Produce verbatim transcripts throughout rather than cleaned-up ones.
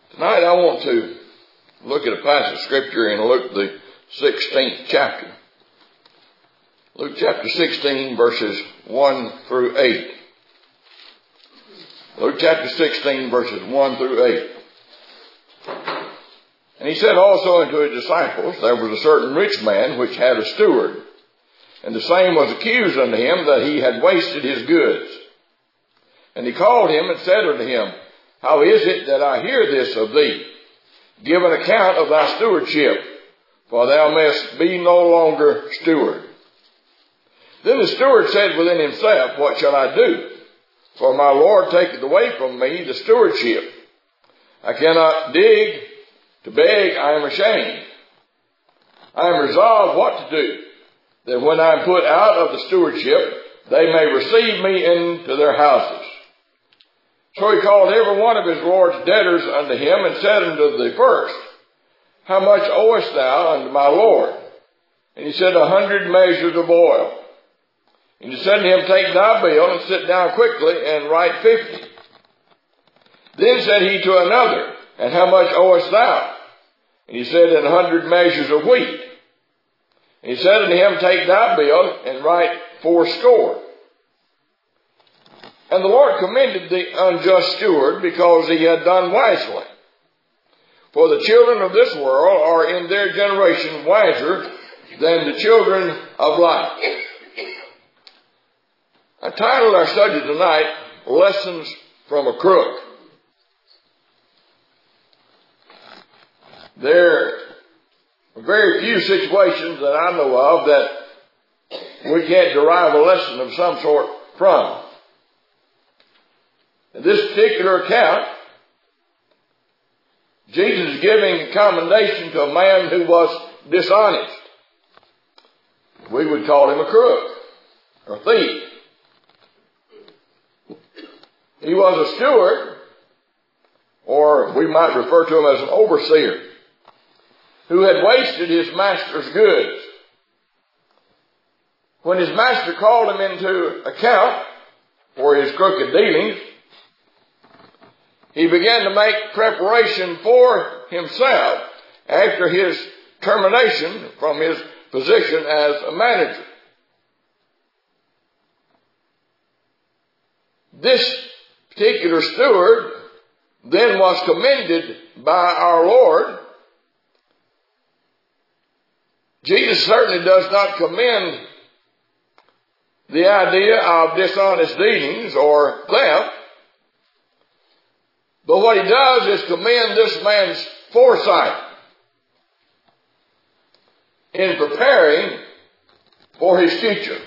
Tonight I want to look at a passage of Scripture in Luke the sixteenth chapter. Luke chapter sixteen verses one through eight. Luke chapter sixteen verses one through eight. And he said also unto his disciples, there was a certain rich man which had a steward, and the same was accused unto him that he had wasted his goods. And he called him and said unto him, How is it that I hear this of thee? Give an account of thy stewardship, for thou mayest be no longer steward. Then the steward said within himself, What shall I do? For my Lord taketh away from me the stewardship. I cannot dig, to beg I am ashamed. I am resolved what to do, that when I am put out of the stewardship, they may receive me into their houses. So he called every one of his Lord's debtors unto him, and said unto the first, How much owest thou unto my Lord? And he said, A hundred measures of oil. And he said to him, Take thy bill, and sit down quickly, and write fifty. Then said he to another, And how much owest thou? And he said, An hundred measures of wheat. And he said unto him, Take thy bill, and write fourscore. And the Lord commended the unjust steward, because he had done wisely. For the children of this world are in their generation wiser than the children of light. I titled our study tonight, Lessons from a Crook. There are very few situations that I know of that we can't derive a lesson of some sort from. In this particular account, Jesus is giving a commendation to a man who was dishonest. We would call him a crook or a thief. He was a steward, or we might refer to him as an overseer, who had wasted his master's goods. When his master called him into account for his crooked dealings, he began to make preparation for himself after his termination from his position as a manager. This particular steward then was commended by our Lord. Jesus certainly does not commend the idea of dishonest dealings or theft. But what he does is commend this man's foresight in preparing for his future.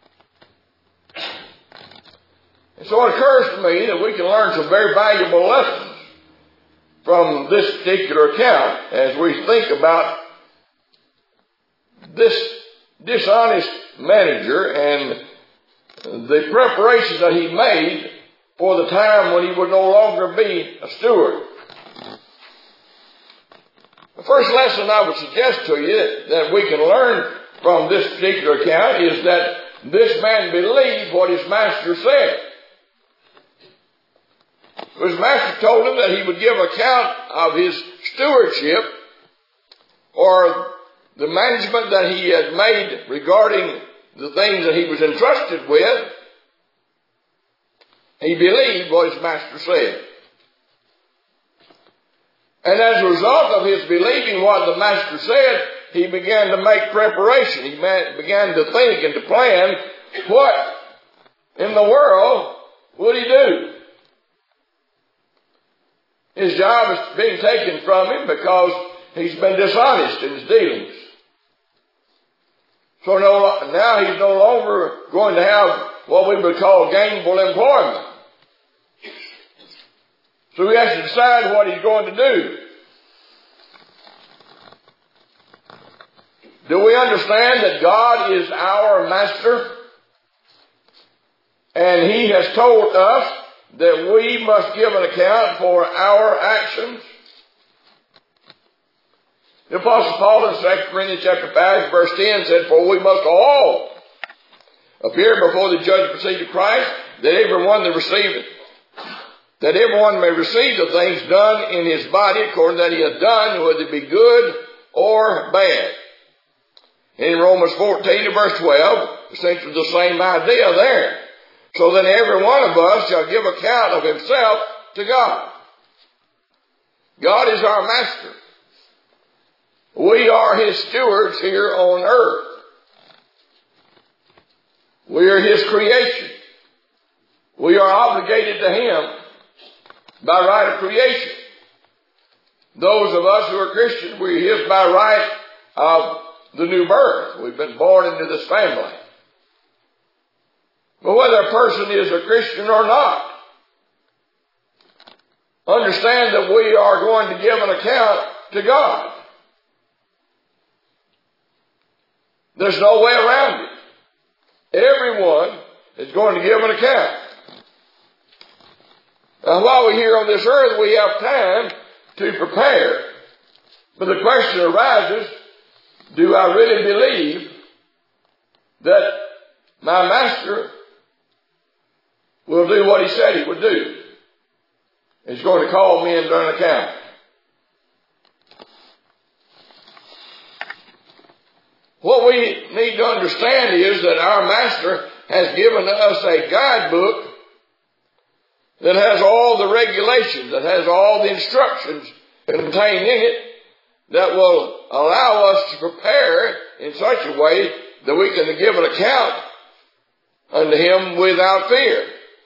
And so it occurs to me that we can learn some very valuable lessons from this particular account as we think about this dishonest manager and the preparations that he made for the time when he would no longer be a steward. The first lesson I would suggest to you that we can learn from this particular account is that this man believed what his master said. His master told him that he would give account of his stewardship or the management that he had made regarding the things that he was entrusted with. He believed what his master said. And as a result of his believing what the master said, he began to make preparation. He began to think and to plan what in the world would he do. His job is being taken from him because he's been dishonest in his dealings. So no, now he's no longer going to have what we would call gainful employment. So he has to decide what he's going to do. Do we understand that God is our master? And he has told us that we must give an account for our actions? The Apostle Paul in Second Corinthians chapter five verse ten said, For we must all appear before the judgment seat of Christ, that every one that receiveth that everyone may receive the things done in his body according that he hath done, whether it be good or bad. In Romans fourteen and verse twelve, essentially the same idea there. So then every one of us shall give account of himself to God. God is our master. We are his stewards here on earth. We are his creation. We are obligated to him by right of creation. Those of us who are Christians, we're his by right of the new birth. We've been born into this family. But whether a person is a Christian or not, understand that we are going to give an account to God. There's no way around it. Everyone is going to give an account. Now, while we're here on this earth, we have time to prepare. But the question arises, do I really believe that my master will do what he said he would do? He's going to call me into an account. What we need to understand is that our master has given us a guidebook that has all the regulations, that has all the instructions contained in it, that will allow us to prepare in such a way that we can give an account unto him without fear.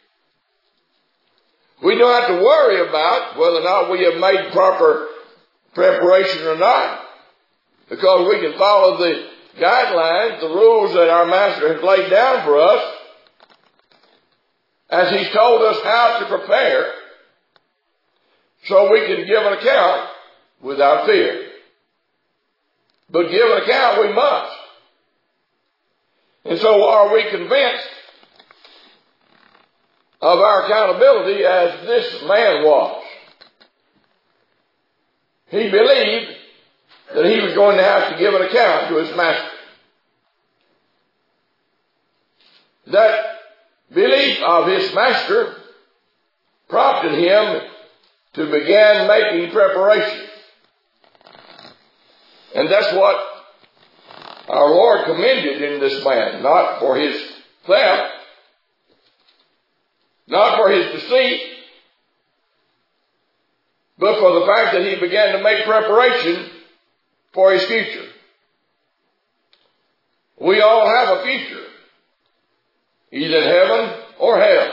We don't have to worry about whether or not we have made proper preparation or not, because we can follow the guidelines, the rules that our master has laid down for us, as he's told us how to prepare, so we can give an account without fear. But give an account we must. And so are we convinced of our accountability as this man was? He believed that he was going to have to give an account to his master. That belief of his master prompted him to begin making preparation. And that's what our Lord commended in this man, not for his theft, not for his deceit, but for the fact that he began to make preparation for his future. We all have a future, either heaven or hell.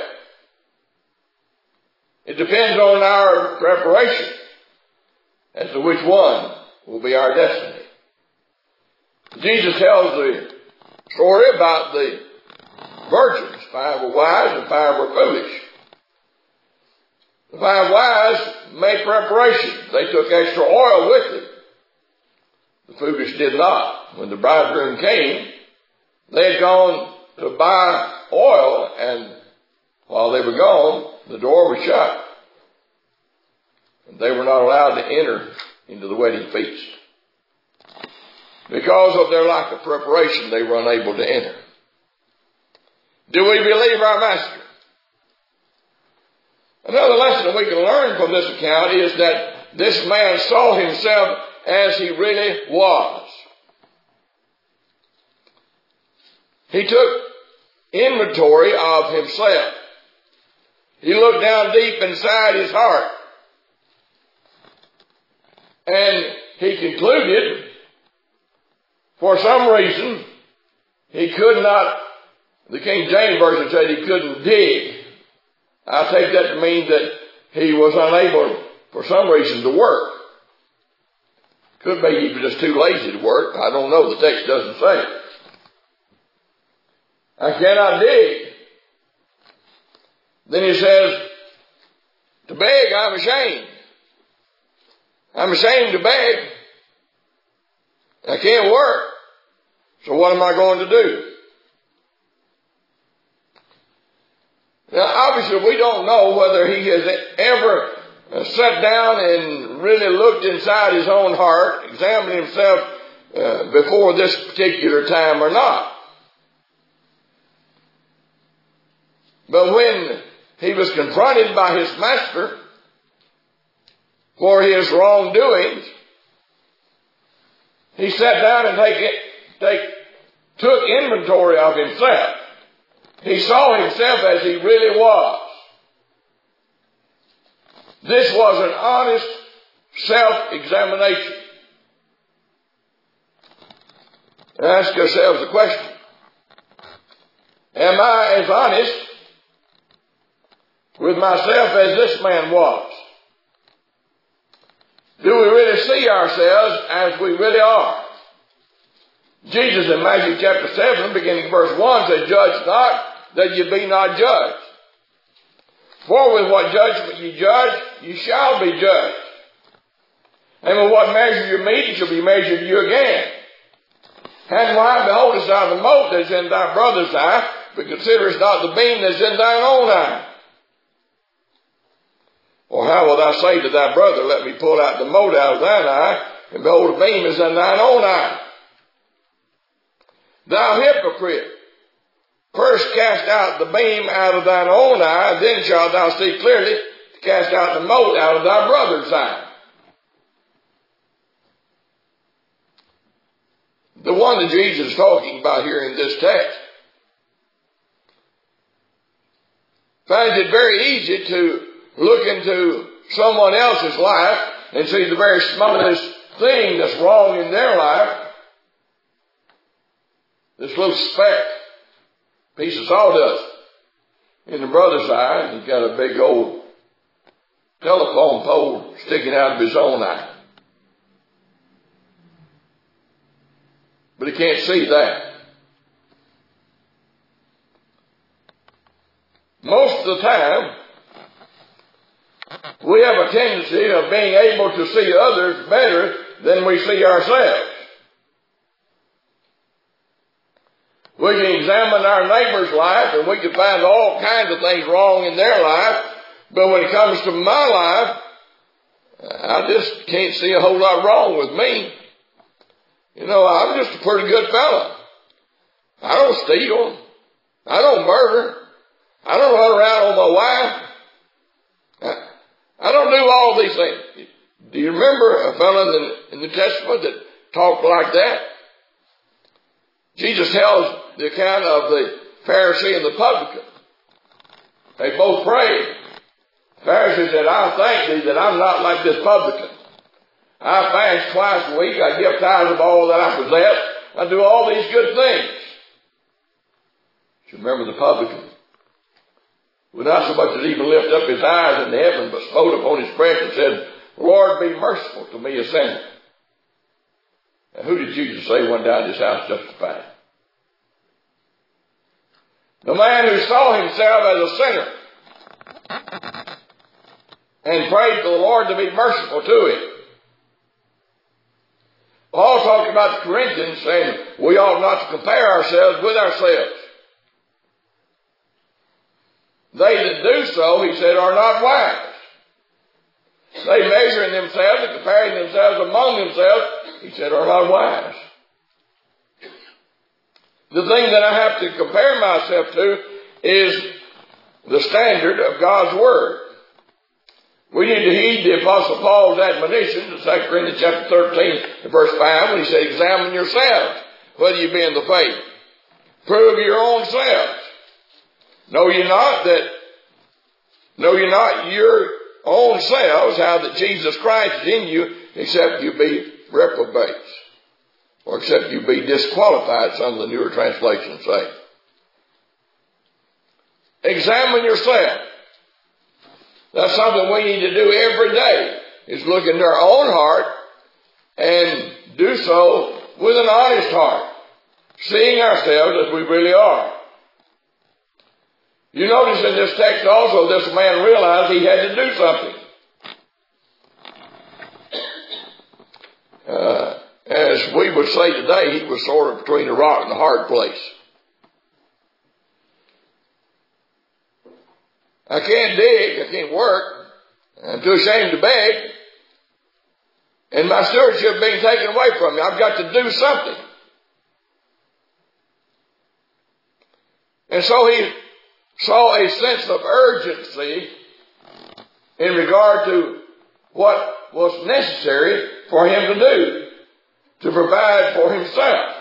It depends on our preparation as to which one will be our destiny. Jesus tells the story about the virgins. Five were wise and five were foolish. The five wise made preparation. They took extra oil with them. The foolish did not. When the bridegroom came, they had gone to buy oil, and while they were gone, the door was shut. And they were not allowed to enter into the wedding feast. Because of their lack of preparation, they were unable to enter. Do we believe our master? Another lesson that we can learn from this account is that this man saw himself as he really was. He took inventory of himself. He looked down deep inside his heart. And he concluded, for some reason, he could not, the King James Version said he couldn't dig. I take that to mean that he was unable, for some reason, to work. Could be he was just too lazy to work. I don't know. The text doesn't say. I cannot dig. Then he says, to beg, I'm ashamed. I'm ashamed to beg. I can't work. So what am I going to do? Now, obviously, we don't know whether he has ever uh, sat down and really looked inside his own heart, examined himself uh, before this particular time or not. But when he was confronted by his master for his wrongdoings, he sat down and take it, take, took inventory of himself. He saw himself as he really was. This was an honest self-examination. And ask yourselves the question, am I as honest with myself as this man was? Do we really see ourselves as we really are? Jesus in Matthew chapter seven, beginning verse one, said, "Judge not, that ye be not judged. For with what judgment ye judge, ye shall be judged. And with what measure you meet, it shall be measured to you again. And why beholdest thou the mote that is in thy brother's eye, but considerest not the beam that is in thine own eye? Or how wilt thou say to thy brother, let me pull out the mote out of thine eye, and behold, the beam is in thine own eye? Thou hypocrite, first cast out the beam out of thine own eye, then shalt thou see clearly to cast out the mote out of thy brother's eye." The one that Jesus is talking about here in this text finds it very easy to look into someone else's life and see the very smallest thing that's wrong in their life. This little speck, piece of sawdust in the brother's eye, and he's got a big old telephone pole sticking out of his own eye. But he can't see that. Most of the time, we have a tendency of being able to see others better than we see ourselves. We can examine our neighbor's life and we can find all kinds of things wrong in their life, but when it comes to my life, I just can't see a whole lot wrong with me. You know, I'm just a pretty good fella. I don't steal. I don't murder. I don't run around on my wife. I, I don't do all these things. Do you remember a fellow in the, in the Testament that talked like that? Jesus tells the account of the Pharisee and the publican. They both prayed. The Pharisee said, "I thank thee that I'm not like this publican. I fast twice a week. I give tithes of all that I possess. I do all these good things." You remember the publican? Would not so much as even lift up his eyes into heaven, but smote upon his breast and said, "Lord, be merciful to me, a sinner." Now, who did Jesus say went down to his house justified? The man who saw himself as a sinner and prayed for the Lord to be merciful to him. Paul talked about the Corinthians saying we ought not to compare ourselves with ourselves. They that do so, he said, are not wise. They measuring themselves and comparing themselves among themselves, he said, are not wise. The thing that I have to compare myself to is the standard of God's Word. We need to heed the Apostle Paul's admonition in Second Corinthians chapter thirteen, verse five, when he said, "Examine yourselves whether you be in the faith. Prove your own selves. Know ye not that, know ye not your own selves how that Jesus Christ is in you, except you be reprobates." Or except you be disqualified, some of the newer translations say. Examine yourself. That's something we need to do every day, is look into our own heart and do so with an honest heart, seeing ourselves as we really are. You notice in this text also, this man realized he had to do something. Uh, as we would say today, he was sort of between a rock and a hard place. I can't dig, I can't work, I'm too ashamed to beg, and my stewardship being taken away from me. I've got to do something. And so he saw a sense of urgency in regard to what was necessary for him to do, to provide for himself.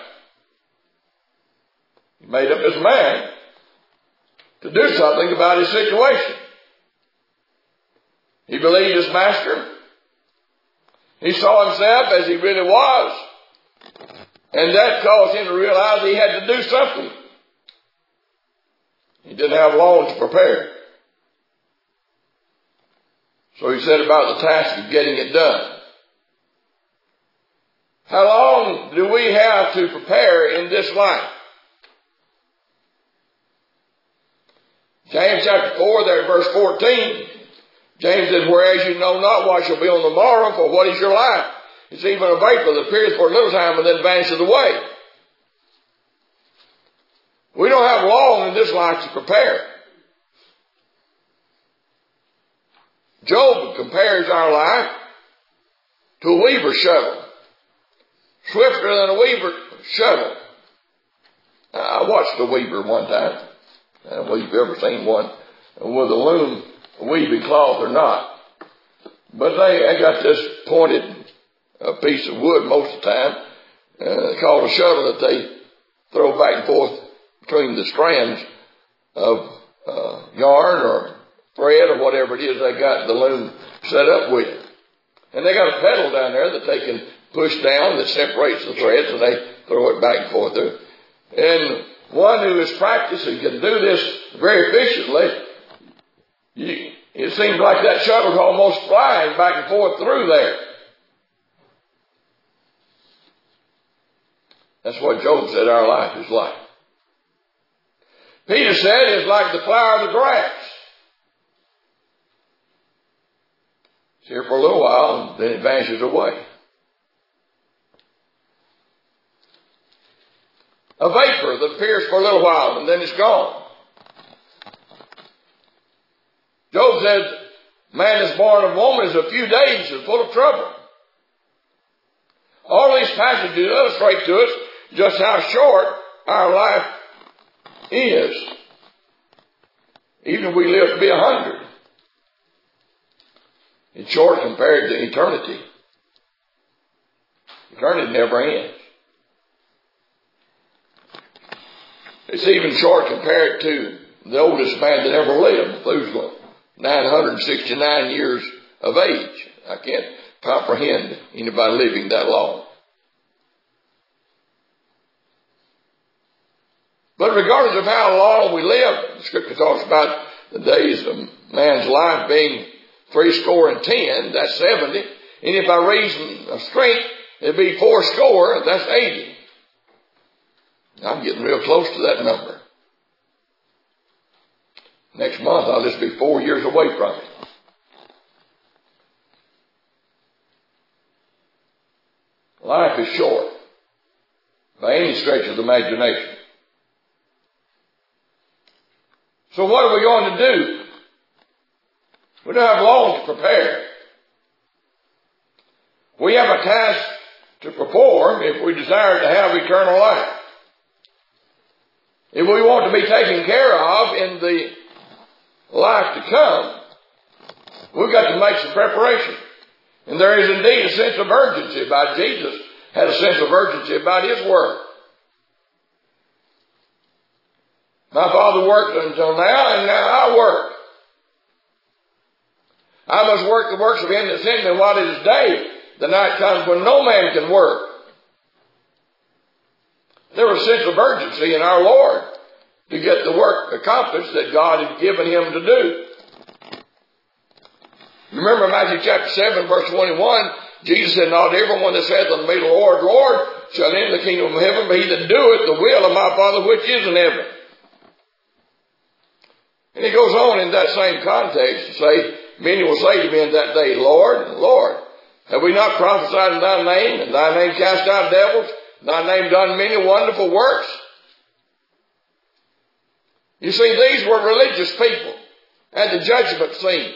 He made up his mind to do something about his situation. He believed his master. He saw himself as he really was. And that caused him to realize he had to do something. He didn't have long to prepare. So he set about the task of getting it done. How long do we have to prepare in this life? James chapter four, there verse fourteen. James said, whereas you know not what shall be on the morrow, for what is your life? It's even a vapor that appears for a little time and then vanishes away. We don't have long in this life to prepare. Job compares our life to a weaver's shuttle. Swifter than a weaver's shuttle. I watched a weaver one time. I don't know if you've ever seen one with a loom, weaving cloth or not. But they, they got this pointed a piece of wood most of the time, uh, called a shuttle that they throw back and forth between the strands of uh, yarn or thread or whatever it is they got the loom set up with. And they got a pedal down there that they can push down that separates the threads, and they throw it back and forth there. And one who is practiced and can do this very efficiently, you, it seems like that shuttle's almost flying back and forth through there. That's what Job said our life is like. Peter said it's like the flower of the grass. It's here for a little while and then it vanishes away. A vapor that appears for a little while and then it's gone. Job said, man is born of woman is a few days and full of trouble. All these passages illustrate to us just how short our life is. Even if we live to be a hundred. It's short compared to eternity. Eternity never ends. It's even short compared to the oldest man that ever lived, Methuselah, nine hundred sixty-nine years of age. I can't comprehend anybody living that long. But regardless of how long we live, the Scripture talks about the days of man's life being three score and ten, that's seventy. And if by reason of strength, it'd be four score, that's eighty. I'm getting real close to that number. Next month, I'll just be four years away from it. Life is short by any stretch of the imagination. So what are we going to do? We don't have long to prepare. We have a task to perform if we desire to have eternal life. If we want to be taken care of in the life to come, we've got to make some preparation. And there is indeed a sense of urgency about Jesus. Had a sense of urgency about His work. My Father worked until now, and now I work. I must work the works of Him that sent me while it is day. The night comes when no man can work. There was a sense of urgency in our Lord to get the work accomplished that God had given Him to do. Remember Matthew chapter seven, verse twenty-one, Jesus said, not everyone that saith unto me, Lord, Lord, shall enter the kingdom of heaven, but he that doeth the will of my Father which is in heaven. And he goes on in that same context to say, many will say to me in that day, Lord, Lord, have we not prophesied in thy name, and thy name cast out devils, and thy name done many wonderful works? You see, these were religious people at the judgment scene.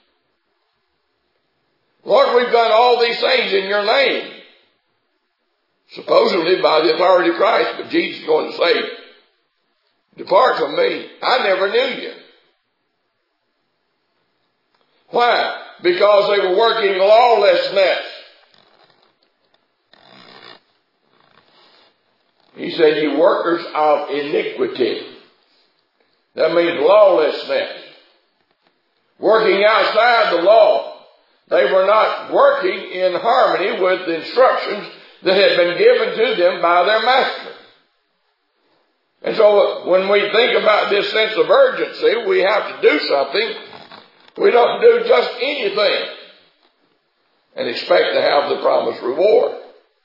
Lord, we've done all these things in your name. Supposedly by the authority of Christ, but Jesus is going to say, depart from me, I never knew you. Why? Because they were working lawlessness. He said, you workers of iniquity. That means lawlessness. Working outside the law. They were not working in harmony with the instructions that had been given to them by their master. And so when we think about this sense of urgency, we have to do something. We don't do just anything and expect to have the promised reward.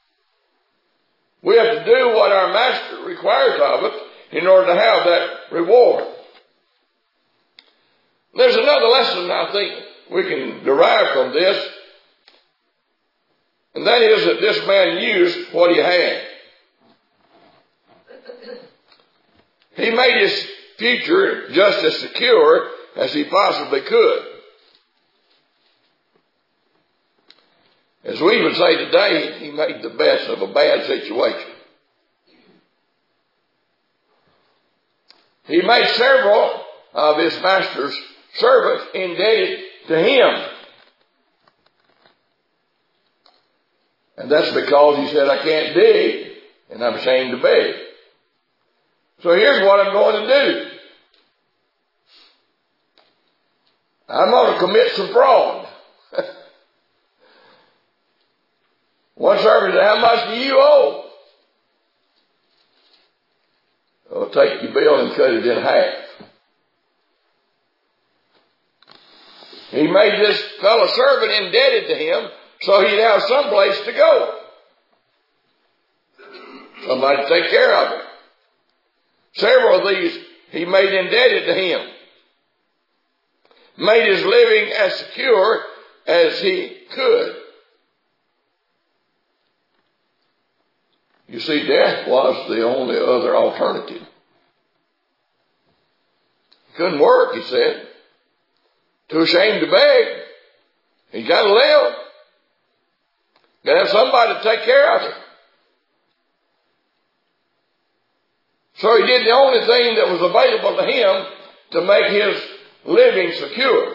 We have to do what our master requires of us in order to have that reward. There's another lesson I think we can derive from this, and that is that this man used what he had. He made his future just as secure as he possibly could. As we would say today, he made the best of a bad situation. He made several of his master's servants indebted to him. And that's because he said, I can't dig, and I'm ashamed to beg. So here's what I'm going to do. I'm going to commit some fraud. One servant said, how much do you owe? I'll take your bill and cut it in half. He made this fellow servant indebted to him so he'd have some place to go. Somebody to take care of him. Several of these he made indebted to him. Made his living as secure as he could. You see, death was the only other alternative. Couldn't work, he said. Too ashamed to beg. He's got to live. Got to have somebody to take care of him. So he did the only thing that was available to him to make his living secure.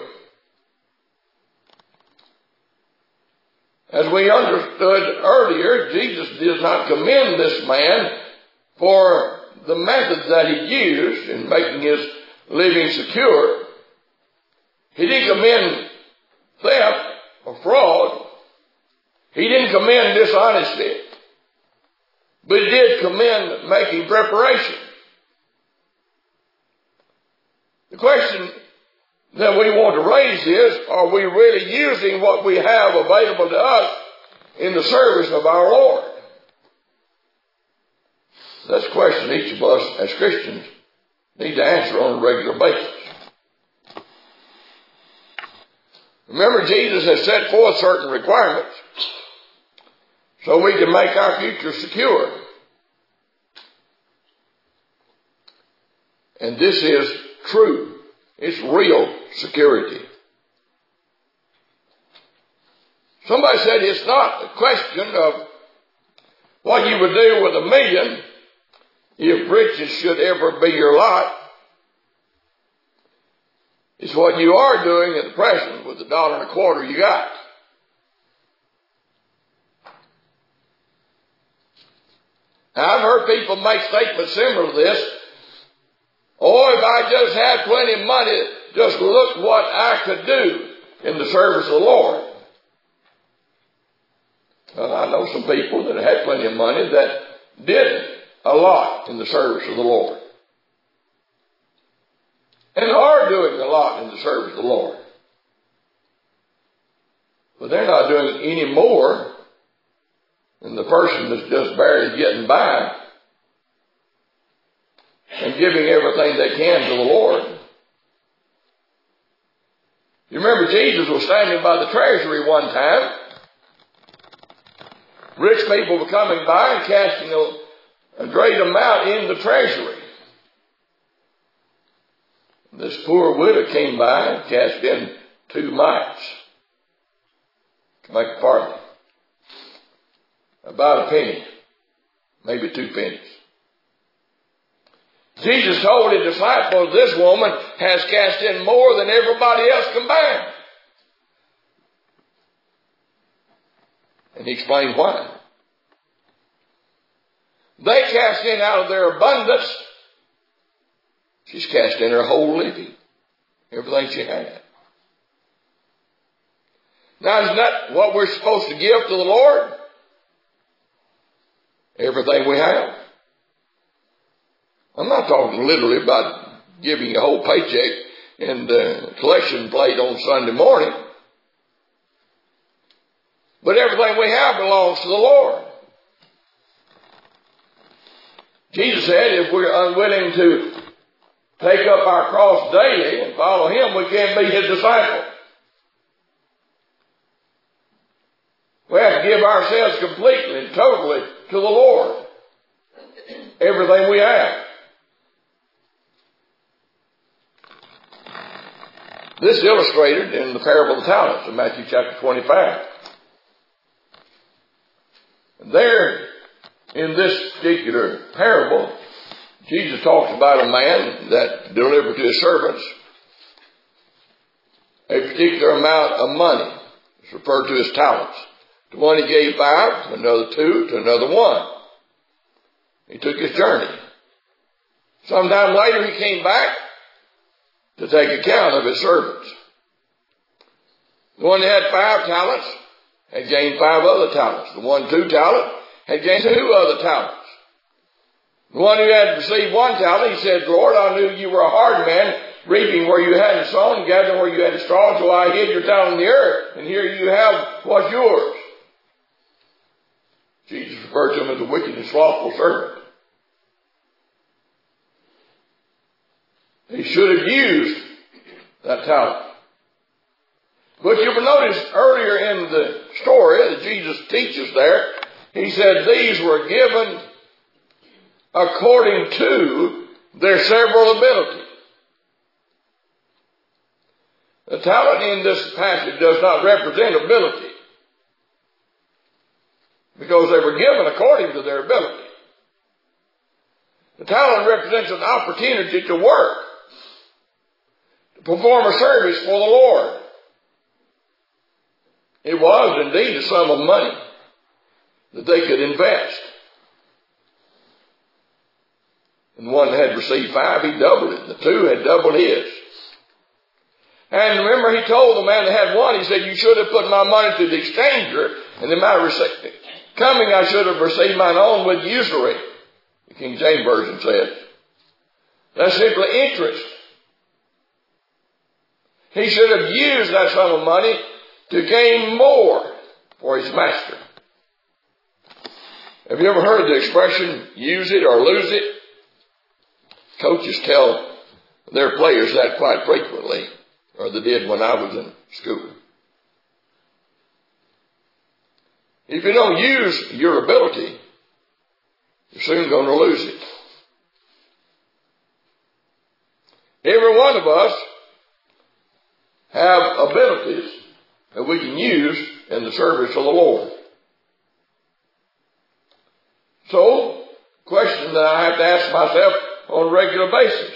As we understood earlier, Jesus did not commend this man for the methods that he used in making his living secure. He didn't commend theft or fraud. He didn't commend dishonesty. But he did commend making preparation. The question that we want to raise is, are we really using what we have available to us in the service of our Lord? That's a question each of us as Christians need to answer on a regular basis. Remember, Jesus has set forth certain requirements so we can make our future secure. And this is true. It's real security. Somebody said it's not a question of what you would do with a million if riches should ever be your lot. It's what you are doing at the present with the dollar and a quarter you got. Now, I've heard people make statements similar to this. Oh, if I just had plenty of money, just look what I could do in the service of the Lord. Well, I know some people that had plenty of money that did a lot in the service of the Lord. And are doing a lot in the service of the Lord. But they're not doing any more than the person that's just barely getting by and giving everything they can to the Lord. You remember Jesus was standing by the treasury one time. Rich people were coming by and casting a, a great amount in the treasury. This poor widow came by and cast in two mites to make a pardon. About a penny, maybe two pennies. Jesus told his disciples, this woman has cast in more than everybody else combined. And he explained why. They cast in out of their abundance. She's cast in her whole living. Everything she had. Now, isn't that what we're supposed to give to the Lord? Everything we have. I'm not talking literally about giving you a whole paycheck and the collection plate on Sunday morning. But everything we have belongs to the Lord. Jesus said if we're unwilling to take up our cross daily and follow Him, we can't be His disciple. We have to give ourselves completely and totally to the Lord. Everything we have. This is illustrated in the parable of the talents in Matthew chapter twenty-five. There, in this particular parable, Jesus talks about a man that delivered to his servants a particular amount of money. It's referred to as talents. To one he gave five, to another two, to another one. He took his journey. Sometime later he came back to take account of his servants. The one that had five talents had gained five other talents. The one two talents had gained two other talents. The one who had received one talent, he said, Lord, I knew you were a hard man, reaping where you hadn't sown, gathering where you hadn't strawed, so I hid your talent in the earth, and here you have what's yours. Jesus referred to him as a wicked and slothful servant. He should have used that talent. But you will notice earlier in the story that Jesus teaches there, he said these were given according to their several abilities. The talent in this passage does not represent ability, because they were given according to their ability. The talent represents an opportunity to work, to perform a service for the Lord. It was indeed a sum of money that they could invest. And one that had received five, he doubled it. The two had doubled his. And remember, he told the man that had one, he said, you should have put my money to the exchanger, and then my rece- coming I should have received mine own with usury. The King James Version says. That's simply interest. He should have used that sum of money to gain more for his master. Have you ever heard the expression, use it or lose it? Coaches tell their players that quite frequently, or they did when I was in school. If you don't use your ability, you're soon going to lose it. Every one of us have abilities that we can use in the service of the Lord. So, question that I have to ask myself on a regular basis.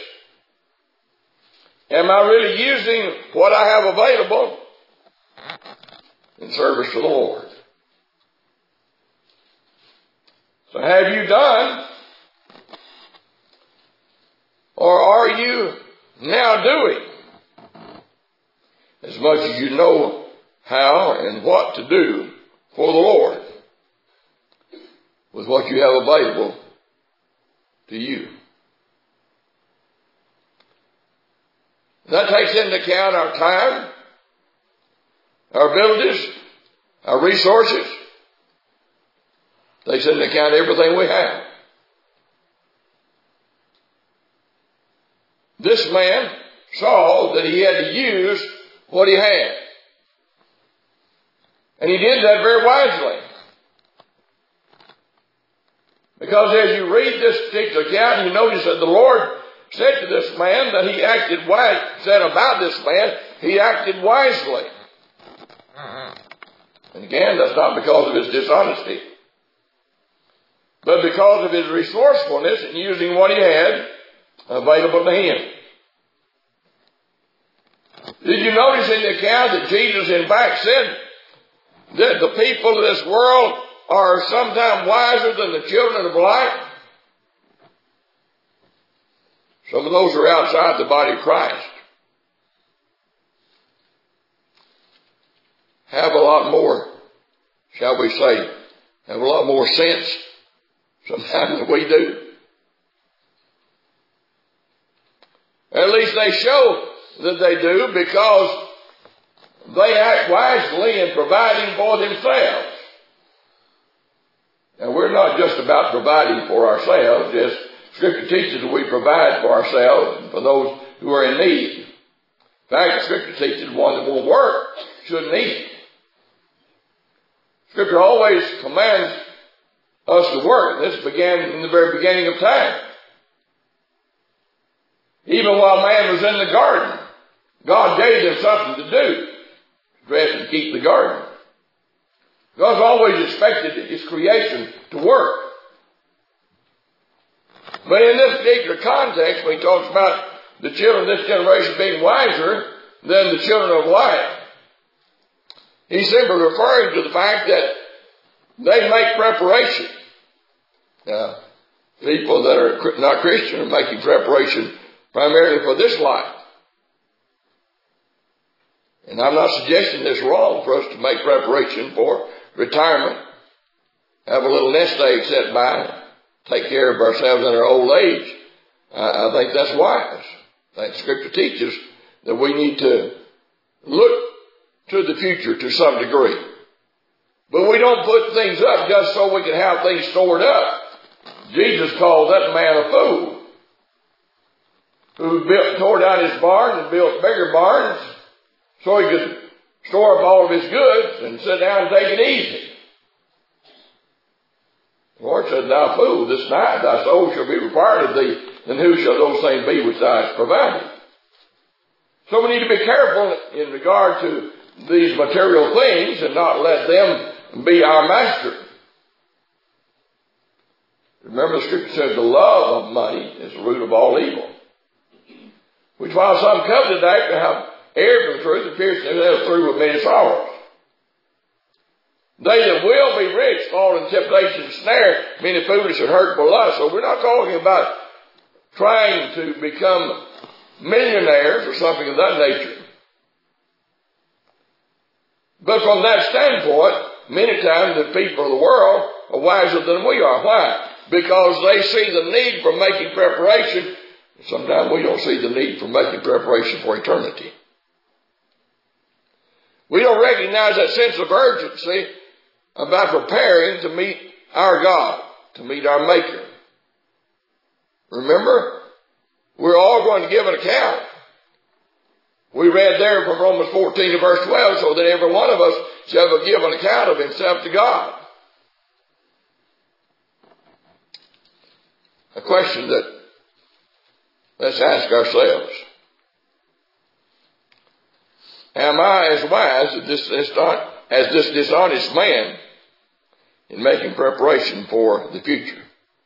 Am I really using what I have available in service to the Lord? So have you done, or are you now doing as much as you know how and what to do for the Lord with what you have available to you? That takes into account our time, our abilities, our resources. Takes into account everything we have. This man saw that he had to use what he had. And he did that very wisely. Because as you read this particular account, you notice that the Lord said to this man that he acted wise, said about this man, he acted wisely. And again, that's not because of his dishonesty, but because of his resourcefulness in using what he had available to him. Did you notice in the account that Jesus in fact said that the people of this world are sometimes wiser than the children of light? Some of those are outside the body of Christ. Have a lot more, shall we say, have a lot more sense sometimes than we do. At least they show that they do, because they act wisely in providing for themselves. Now, we're not just about providing for ourselves. Yes, Scripture teaches that we provide for ourselves and for those who are in need. In fact, Scripture teaches one that won't work shouldn't eat. Scripture always commands us to work. This began in the very beginning of time. Even while man was in the garden, God gave them something to do. Dress and keep the garden. God's always expected His creation to work. But in this particular context, when He talks about the children of this generation being wiser than the children of light, He's simply referring to the fact that they make preparation. Now, people that are not Christian are making preparation primarily for this life. And I'm not suggesting it's wrong for us to make preparation for retirement, have a little nest egg set by, take care of ourselves in our old age. I, I think that's wise. I think Scripture teaches that we need to look to the future to some degree. But we don't put things up just so we can have things stored up. Jesus called that man a fool, who built, tore down his barn and built bigger barns so he could store up all of his goods and sit down and take it easy. The Lord said, "Thou fool, this night thy soul shall be required of thee, and who shall those things be which thou hast provided?" So we need to be careful in regard to these material things and not let them be our master. Remember, the Scripture says the love of money is the root of all evil. Which while some coveted act to have erred from the truth, appears to them through with many sorrows. They that will be rich fall in temptation and snare, many foolish and hurtful lusts. So we're not talking about trying to become millionaires or something of that nature. But from that standpoint, many times the people of the world are wiser than we are. Why? Because they see the need for making preparation. Sometimes we don't see the need for making preparation for eternity. We don't recognize that sense of urgency about preparing to meet our God, to meet our Maker. Remember, we're all going to give an account. We read there from Romans fourteen to verse twelve, so that every one of us shall give an account of himself to God. A question that let's ask ourselves. Am I as wise as this, as this dishonest man in making preparation for the future?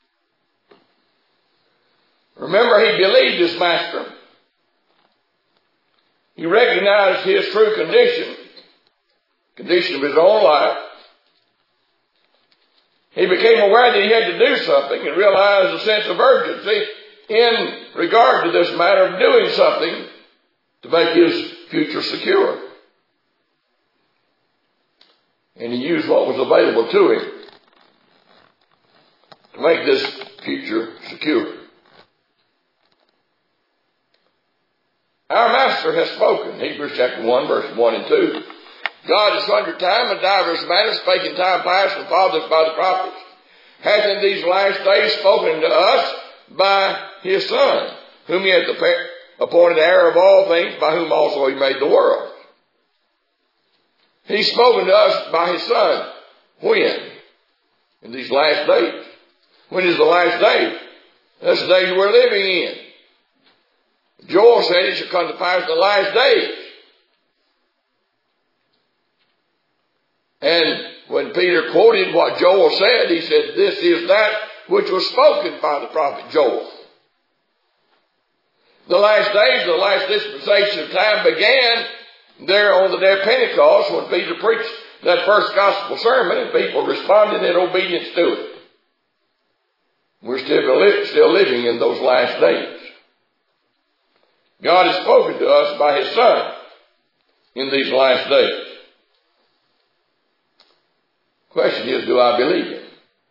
Remember, he believed his master. He recognized his true condition, condition of his own life. He became aware that he had to do something and realized a sense of urgency in regard to this matter of doing something to make his future secure. And he used what was available to him to make this future secure. Our Master has spoken. Hebrews chapter one, verse one and two. God is sundry time and divers matters spake in time past and fathers by the prophets, hath in these last days spoken to us by his Son, whom he hath appointed heir of all things, by whom also he made the world. He's spoken to us by his Son. When? In these last days. When is the last day? That's the day we're living in. Joel said it shall come to pass in the last days. And when Peter quoted what Joel said, he said, this is that which was spoken by the prophet Joel. The last days, the last dispensation of time began there on the day of Pentecost when Peter preached that first gospel sermon, and people responded in obedience to it. We're still, still living in those last days. God has spoken to us by His Son in these last days. Question is, do I believe Him?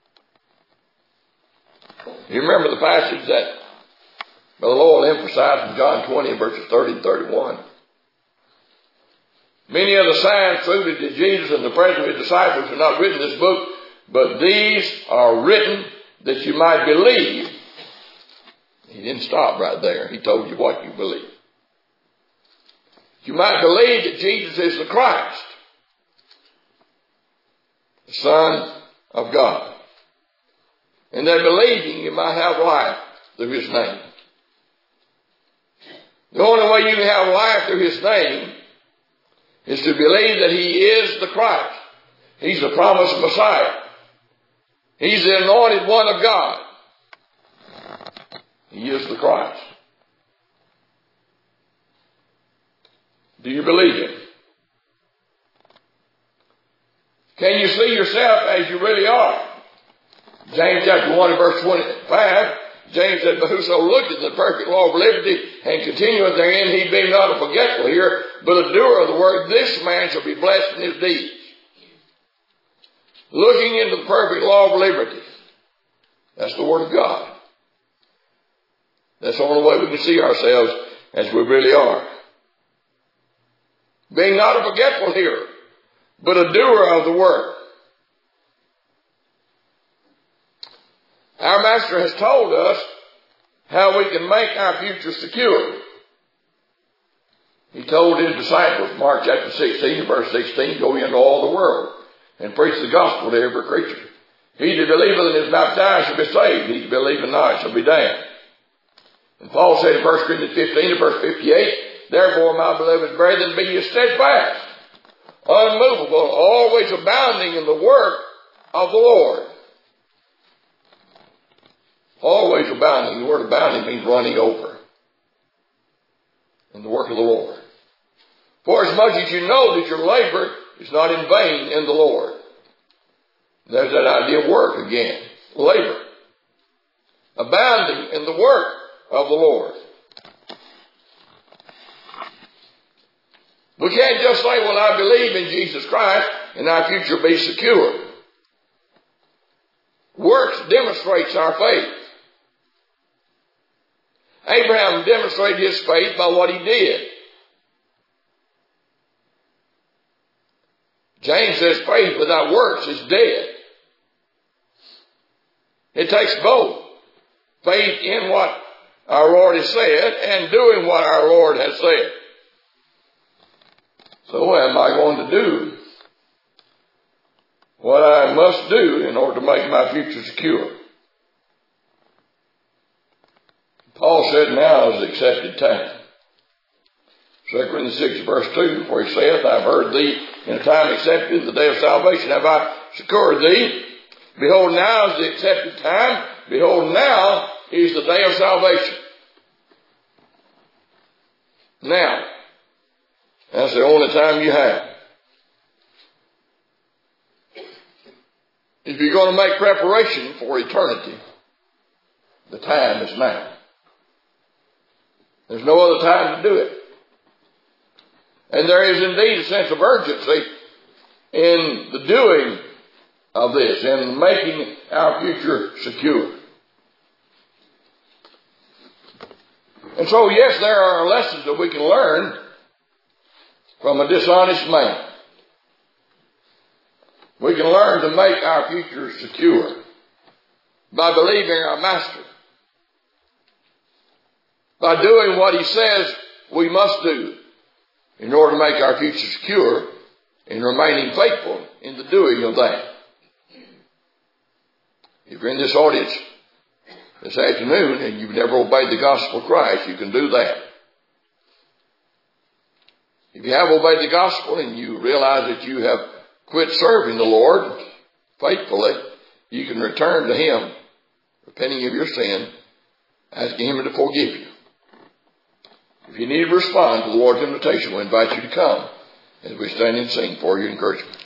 You remember the passage that Brother Lowell emphasized in John twenty, verses thirty and thirty-one. Many of the signs proved that Jesus and the presence of His disciples are not written in this book, but these are written that you might believe. He didn't stop right there. He told you what you believe. You might believe that Jesus is the Christ, the Son of God. And that believing you might have life through His name. The only way you can have life through His name is to believe that He is the Christ. He's the promised Messiah. He's the anointed one of God. He is the Christ. Do you believe Him? Can you see yourself as you really are? James chapter one and verse twenty-five, James said, but whoso looked at the perfect law of liberty and continueth therein, he being not a forgetful hearer, but a doer of the word, this man shall be blessed in his deeds. Looking into the perfect law of liberty. That's the Word of God. That's the only way we can see ourselves as we really are. Being not a forgetful hearer, but a doer of the word. Our Master has told us how we can make our future secure. He told His disciples, Mark chapter sixteen, verse sixteen, go into all the world and preach the gospel to every creature. He that believeth and is baptized shall be saved. He that believeth not shall be damned. And Paul said in First Corinthians fifteen and verse fifty-eight, therefore, my beloved brethren, be ye steadfast, unmovable, always abounding in the work of the Lord. Always abounding. The word abounding means running over in the work of the Lord. For as much as you know that your labor is not in vain in the Lord. There's that idea of work again. Labor. Abounding in the work of the Lord. We can't just say, well, I believe in Jesus Christ and our future will be secure. Works demonstrates our faith. Abraham demonstrated his faith by what he did. James says faith without works is dead. It takes both. Faith in what our Lord has said and doing what our Lord has said. So what am I going to do? What I must do in order to make my future secure. Paul said now is the accepted time. Second Corinthians six verse two, for he saith, I have heard thee in a time accepted, in the day of salvation have I secured thee. Behold, now is the accepted time. Behold, now is the day of salvation. Now. That's the only time you have. If you're going to make preparation for eternity, the time is now. There's no other time to do it. And there is indeed a sense of urgency in the doing of this, in making our future secure. And so, yes, there are lessons that we can learn from a dishonest man. We can learn to make our future secure by believing our Master, by doing what He says we must do in order to make our future secure and remaining faithful in the doing of that. If you're in this audience this afternoon and you've never obeyed the gospel of Christ, you can do that. If you have obeyed the gospel and you realize that you have quit serving the Lord faithfully, you can return to Him, repenting of your sin, asking Him to forgive you. If you need to respond to the Lord's invitation, we invite you to come as we stand and sing for your encouragement.